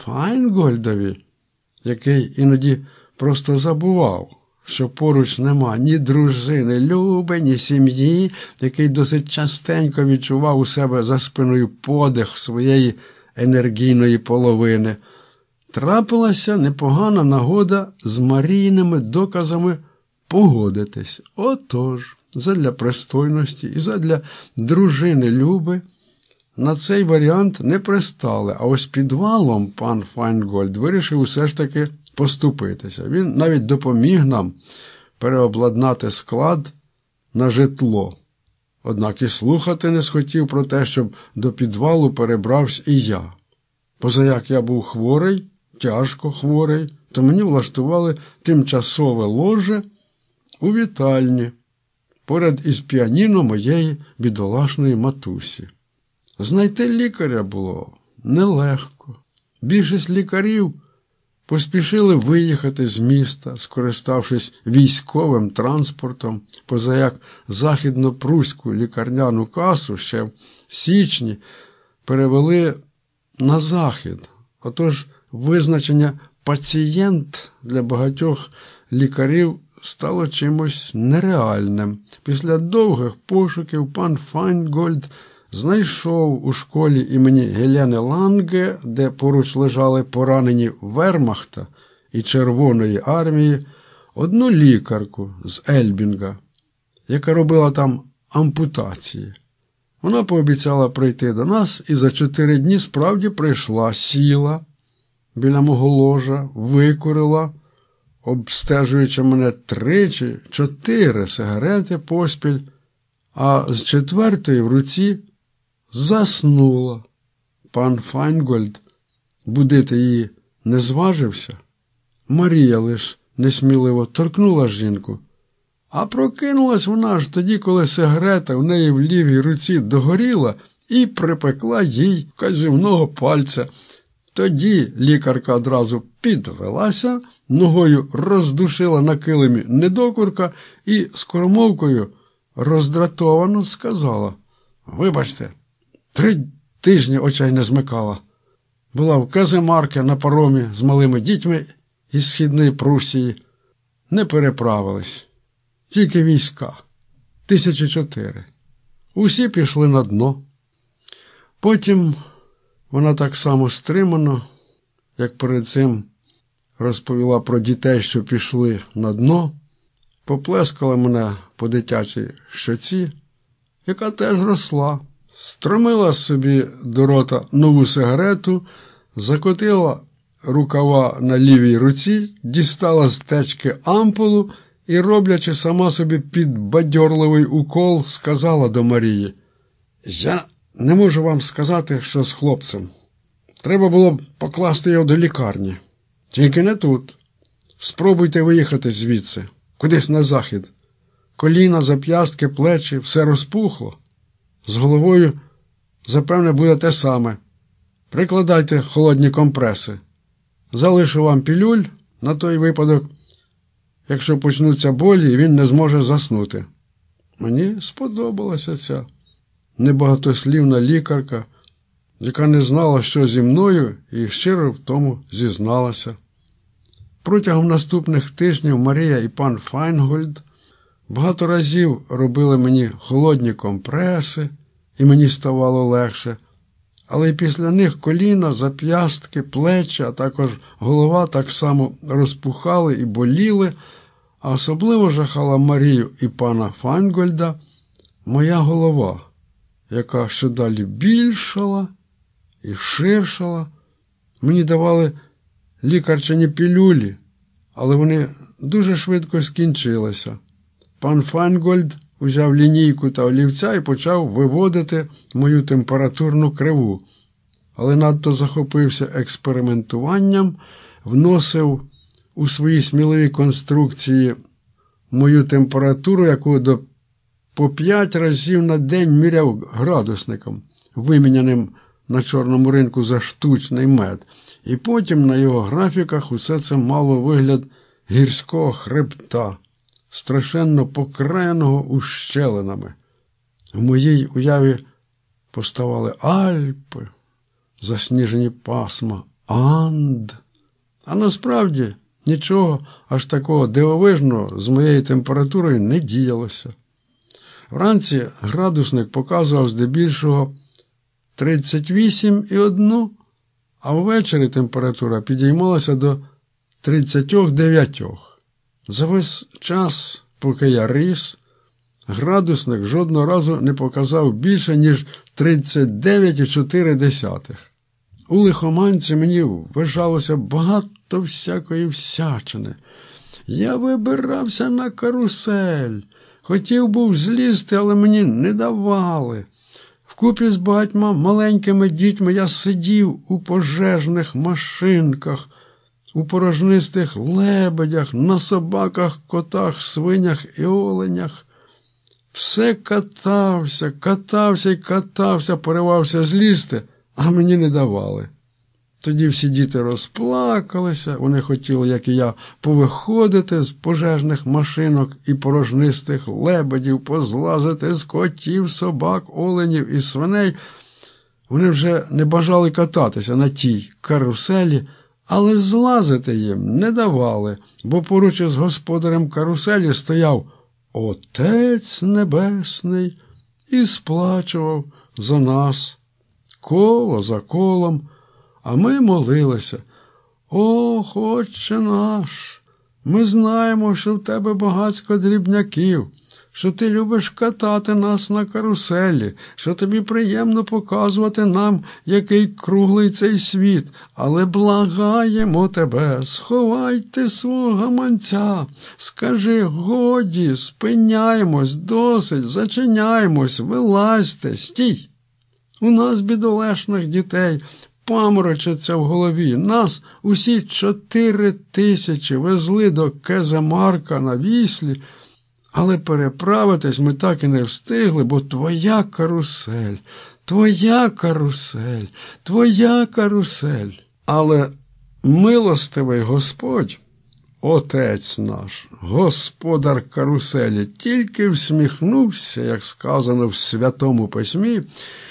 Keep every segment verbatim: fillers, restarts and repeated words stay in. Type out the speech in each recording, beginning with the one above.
Файнгольдові, який іноді просто забував, що поруч нема ні дружини Люби, ні сім'ї, який досить частенько відчував у себе за спиною подих своєї енергійної половини, трапилася непогана нагода з Марійними доказами погодитись. Отож, задля пристойності і задля дружини Люби на цей варіант не пристали, а ось підвалом пан Файнгольд вирішив усе ж таки поступитися. Він навіть допоміг нам переобладнати склад на житло. Однак і слухати не схотів про те, щоб до підвалу перебрався і я. Позаяк я був хворий, тяжко хворий, то мені влаштували тимчасове ложе у вітальні, поряд із піаніно моєї бідолашної матусі. Знайти лікаря було нелегко. Більшість лікарів поспішили виїхати з міста, скориставшись військовим транспортом, позаяк західно-пруську лікарняну касу ще в січні перевели на захід. Отож, визначення «пацієнт» для багатьох лікарів стало чимось нереальним. Після довгих пошуків пан Файнгольд знайшов у школі імені Гелени Ланге, де поруч лежали поранені Вермахта і Червоної армії, одну лікарку з Ельбінга, яка робила там ампутації. Вона пообіцяла прийти до нас і за чотири дні справді прийшла, сіла біля мого ложа, викурила, обстежуючи мене три чи чотири сигарети поспіль, а з четвертої в руці заснула. Пан Файнгольд будити її не зважився. Марія лиш несміливо торкнула жінку. А прокинулась вона аж тоді, коли сигарета в неї в лівій руці догоріла і припекла їй вказівного пальця. Тоді лікарка одразу підвелася, ногою роздушила на килимі недокурка і скоромовкою роздратовано сказала: «Вибачте, три тижні очей не змикала. Була в Каземарке на паромі з малими дітьми із Східної Прусії. Не переправились. Тільки війська. Тисячі чотири. Усі пішли на дно». Потім вона так само стримано, як перед цим розповіла про дітей, що пішли на дно, поплескала мене по дитячій щоці, яка теж росла, стромила собі до рота нову сигарету, закотила рукава на лівій руці, дістала з течки ампулу і, роблячи сама собі підбадьорливий укол, сказала до Марії: «Я не можу вам сказати, що з хлопцем. Треба було б покласти його до лікарні. Тільки не тут. Спробуйте виїхати звідси, кудись на захід. Коліна, зап'ястки, плечі, все розпухло. З головою, запевне, буде те саме. Прикладайте холодні компреси. Залишу вам пілюль на той випадок, якщо почнуться болі, і він не зможе заснути». Мені сподобалася ця небагатослівна лікарка, яка не знала, що зі мною, і щиро в тому зізналася. Протягом наступних тижнів Марія і пан Файнгольд багато разів робили мені холодні компреси, і мені ставало легше, але й після них коліна, зап'ястки, плечі, а також голова так само розпухали і боліли, а особливо жахала Марію і пана Файнгольда моя голова, яка щодалі більшала і ширшала. Мені давали лікарчині пілюлі, але вони дуже швидко скінчилися. Пан Файнгольд взяв лінійку та олівця і почав виводити мою температурну криву, але надто захопився експериментуванням, вносив у свої сміливі конструкції мою температуру, яку до по п'ять разів на день міряв градусником, виміняним на чорному ринку за штучний мед. І потім на його графіках усе це мало вигляд гірського хребта, страшенно покраєного ущелинами. В моїй уяві поставали Альпи, засніжені пасма Анд. А насправді нічого аж такого дивовижного з моєю температурою не діялося. Вранці градусник показував здебільшого тридцять вісім і одну, а ввечері температура підіймалася до тридцять дев'ять. За весь час, поки я ріс, градусник жодного разу не показав більше, ніж тридцять дев'ять цілих чотири десятих. У Лихоманці мені вважалося багато всякої всячини. Я вибирався на карусель. Хотів був злізти, але мені не давали. Вкупі з багатьма маленькими дітьми я сидів у пожежних машинках, у порожнистих лебедях, на собаках, котах, свинях і оленях. Все катався, катався і катався, поривався злізти, а мені не давали. Тоді всі діти розплакалися, вони хотіли, як і я, повиходити з пожежних машинок і порожнистих лебедів, позлазити з котів, собак, оленів і свиней. Вони вже не бажали кататися на тій каруселі, але злазити їм не давали, бо поруч із господарем каруселі стояв Отець Небесний і сплачував за нас коло за колом. А ми молилися: «Ох, Отче наш, ми знаємо, що в тебе багацько дрібняків, що ти любиш катати нас на каруселі, що тобі приємно показувати нам, який круглий цей світ, але благаємо тебе, сховай ти свого гаманця, скажи, годі, спиняємось, досить, зачиняємось, вилазьте, стій! У нас, бідолашних дітей, паморочиться в голові. Нас усі чотири тисячі везли до Кеземарка на віслі, але переправитись ми так і не встигли, бо твоя карусель, твоя карусель, твоя карусель». Але милостивий Господь, Отець наш, господар каруселі, тільки всміхнувся, як сказано в Святому Письмі,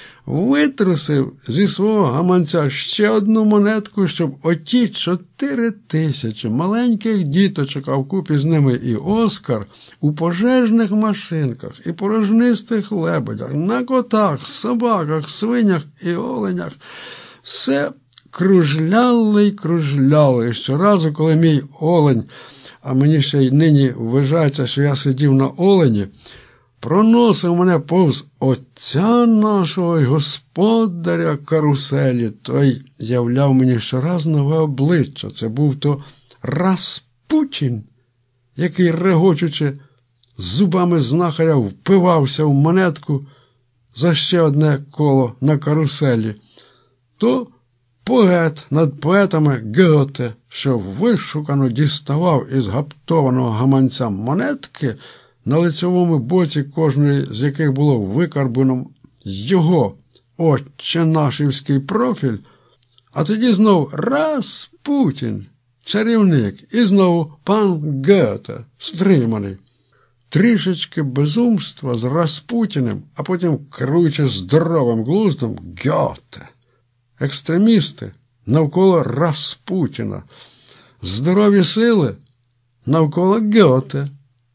витрусив зі свого гаманця ще одну монетку, щоб оті чотири тисячі маленьких діточок, а вкупі з ними і Оскар, у пожежних машинках і порожнистих лебедях, на котах, собаках, свинях і оленях, все кружляли й кружляли. І щоразу, коли мій олень, а мені ще й нині вважається, що я сидів на олені, проносив мене повз Отця нашого й господаря каруселі, той являв мені щораз нове обличчя. Це був то Распутін, який, регочучи, зубами знахаря впивався в монетку за ще одне коло на каруселі, то поет над поетами Гьоте, що вишукано діставав із гаптованого гаманця монетки, на лицевому боці кожної з яких було викарбано його отче-нашівський профіль, а тоді знов Распутін, чарівник, і знову пан Гьоте, стриманий. Трішечки безумства з Распутіним, а потім, керуючи здоровим глуздом, Гьоте. Екстремісти навколо Распутіна, здорові сили навколо Гьоте.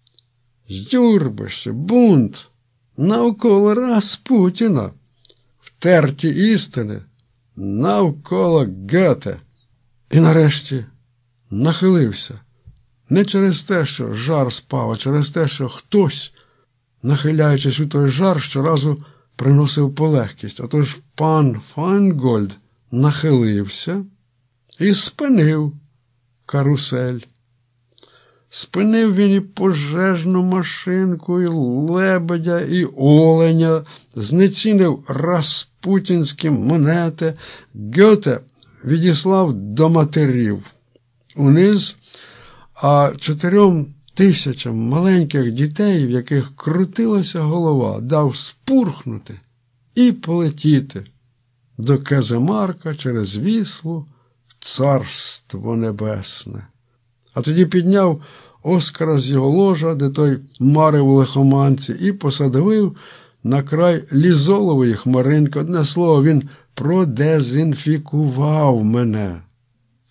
Юрбище, бунт навколо Распутіна, втерті істини навколо Гьоте. І нарешті нахилився. Не через те, що жар спав, а через те, що хтось, нахиляючись у той жар, щоразу приносив полегкість. Отож пан Файнгольд нахилився і спинив карусель. Спинив він і пожежну машинку, і лебедя, і оленя, знецінив распутінські монети. Гьоте відіслав до матерів униз, а чотирьом тисячам маленьких дітей, в яких крутилася голова, дав спурхнути і полетіти до Кеземарка через Віслу в Царство Небесне. А тоді підняв Оскара з його ложа, де той марив у Лихоманці, і посадовив на край лізолової хмаринки. Одне слово, він продезінфікував мене.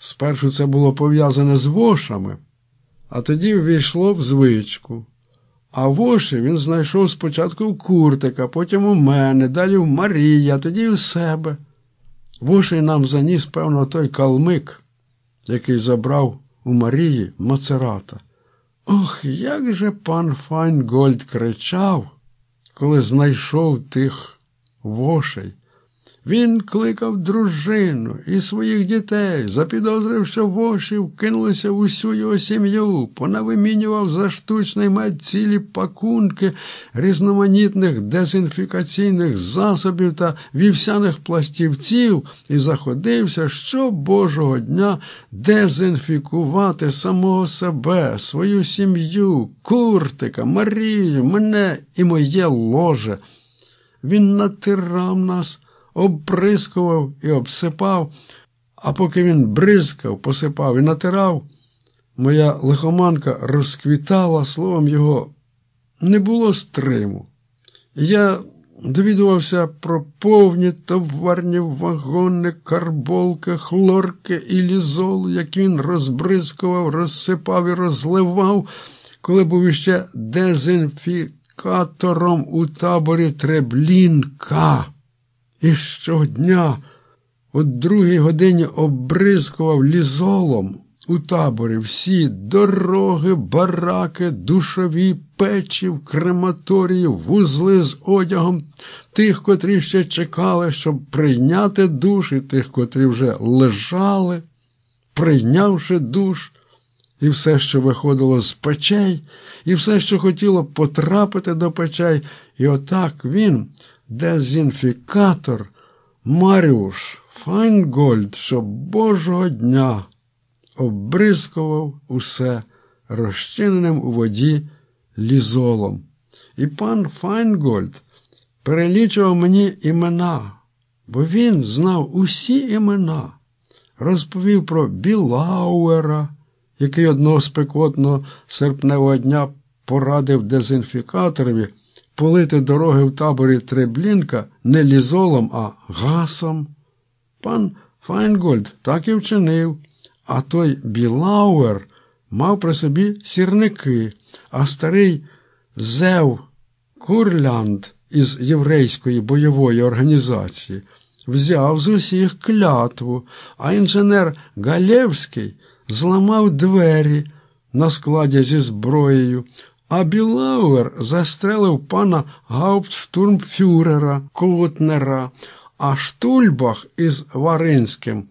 Спершу це було пов'язане з вошами, а тоді ввійшло в звичку. А воші він знайшов спочатку в Куртика, потім у мене, далі в Марії, а тоді в себе. Вошей нам заніс, певно, той калмик, який забрав у Марії Мацерата. Ох, як же пан Файнгольд кричав, коли знайшов тих вошей. Він кликав дружину і своїх дітей, запідозрив, що воші вкинулися в усю його сім'ю, понавимінював за штучний мед цілі пакунки різноманітних дезінфікаційних засобів та вівсяних пластівців і заходився щобожого дня дезінфікувати самого себе, свою сім'ю, Куртика, Марію, мене і моє ложе. Він натирав нас, оббризкував і обсипав, а поки він бризкав, посипав і натирав, моя лихоманка розквітала, словом, його не було стриму. Я довідувався про повні товарні вагони, карболки, хлорки і лізол, які він розбризкував, розсипав і розливав, коли був іще дезінфікатором у таборі Треблінка. І щодня о другій годині оббризкував лізолом у таборі всі дороги, бараки, душові, печі, в крематорії, вузли з одягом, тих, котрі ще чекали, щоб прийняти душ, і тих, котрі вже лежали, прийнявши душ, і все, що виходило з печей, і все, що хотіло потрапити до печей. І отак він, дезінфікатор, Маріуш Файнгольд, що божого дня оббризкував усе розчиненим у воді лізолом. І пан Файнгольд перелічував мені імена, бо він знав усі імена. Розповів про Білауера, який одного спекотного серпневого дня порадив дезінфікаторові полити дороги в таборі Треблінка не лізолом, а гасом. Пан Файнгольд так і вчинив, а той Білауер мав при собі сірники, а старий Зев Курлянд із єврейської бойової організації взяв з усіх клятву, а інженер Галєвський зламав двері на складі зі зброєю, а Білауер застрелив пана гауптштурмфюрера Ковутнера, а Штульбах із Варинським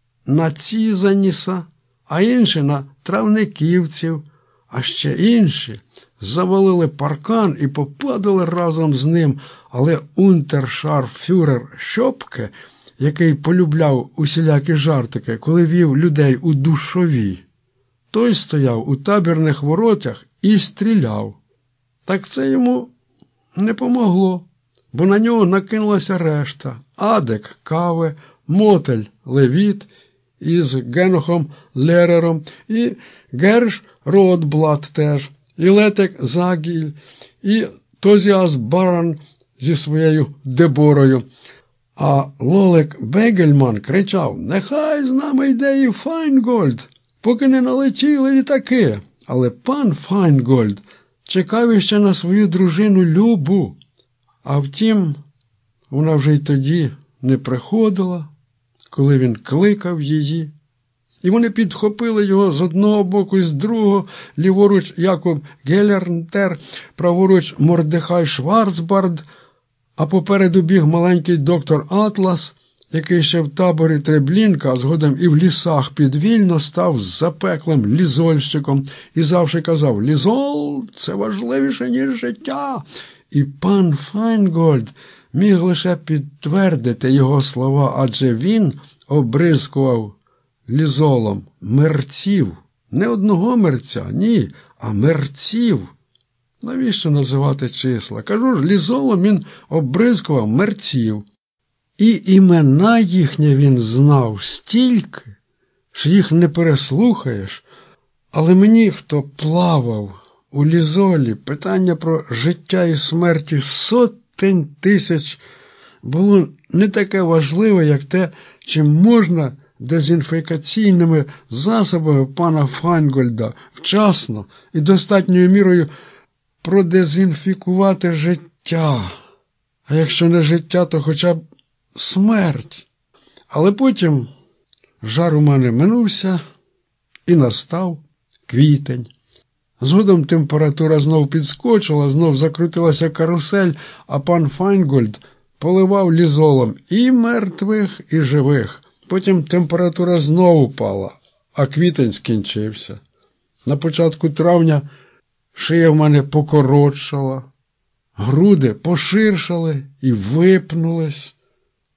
на Цізаніса, а інші на травниківців, а ще інші завалили паркан і попадали разом з ним, але унтершарфюрер Шопке, який полюбляв усілякі жартики, коли вів людей у душові, той стояв у табірних воротях і стріляв. Так це йому не помогло, бо на нього накинулася решта. Адек Каве, Мотель Левіт із Генохом Лерером, і Герш Ротблат теж, і Летек Загіль, і Тозіас Баран зі своєю Деборою. А Лолек Бегельман кричав: «Нехай з нами йде і Файнгольд, поки не налетіли літаки». Але пан Файнгольд чекав іще на свою дружину Любу. А втім, вона вже й тоді не приходила, коли він кликав її. І вони підхопили його з одного боку і з другого, ліворуч Якоб Гелернтер, праворуч Мордехай Шварцбард, а попереду біг маленький доктор Атлас, який ще в таборі Треблінка, а згодом і в лісах під Вільно став запеклим лізольщиком і завжди казав: «Лізол – це важливіше, ніж життя». І пан Файнгольд міг лише підтвердити його слова, адже він обризкував лізолом мерців. Не одного мерця, ні, а мерців. Навіщо називати числа? Кажу ж, лізолом він обризкував мерців. І імена їхні він знав стільки, що їх не переслухаєш. Але мені, хто плавав у лізолі, питання про життя і смерті сотень тисяч було не таке важливе, як те, чи можна дезінфекційними засобами пана Файнгольда вчасно і достатньою мірою продезінфікувати життя. А якщо не життя, то хоча б смерть. Але потім жар у мене минувся і настав квітень. Згодом температура знов підскочила, знов закрутилася карусель, а пан Файнгольд поливав лізолом і мертвих, і живих. Потім температура знову впала, а квітень скінчився. На початку травня шия в мене покоротшала, груди поширшали і випнулись.